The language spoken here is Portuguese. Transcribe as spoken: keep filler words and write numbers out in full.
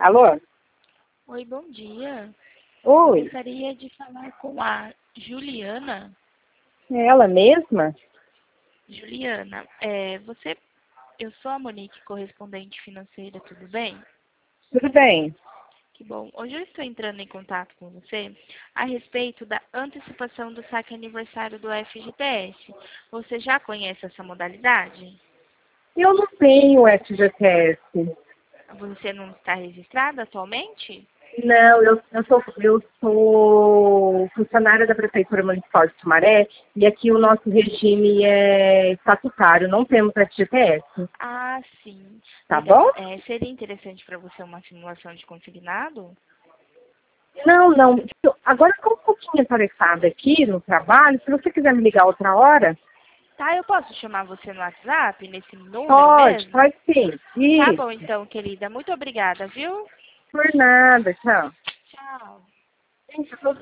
Alô? Oi, bom dia. Oi, Gostaria de falar com a Juliana. é ela mesma? Juliana, é, você, eu sou a Monique, correspondente financeira, tudo bem? Tudo bem. Que bom. Hoje eu estou entrando em contato com você a respeito da antecipação do saque aniversário do F G T S. Você já conhece essa modalidade? Eu não tenho F G T S. Você não está registrada atualmente? Não, eu, eu, sou, eu sou funcionária da Prefeitura Municipal de Sumaré e aqui o nosso regime é estatutário, não temos F G T S. Ah, sim. Tá Legal. bom? É, seria interessante para você uma simulação de consignado? Não, não. Agora estou um pouquinho atarefada aqui no trabalho. Se você quiser me ligar outra hora, Tá, eu posso chamar você no WhatsApp, nesse número pode, mesmo? pode sim. Tá bom Isso. então, querida. Muito obrigada, viu? Por nada, tchau. Tchau. Gente, eu tô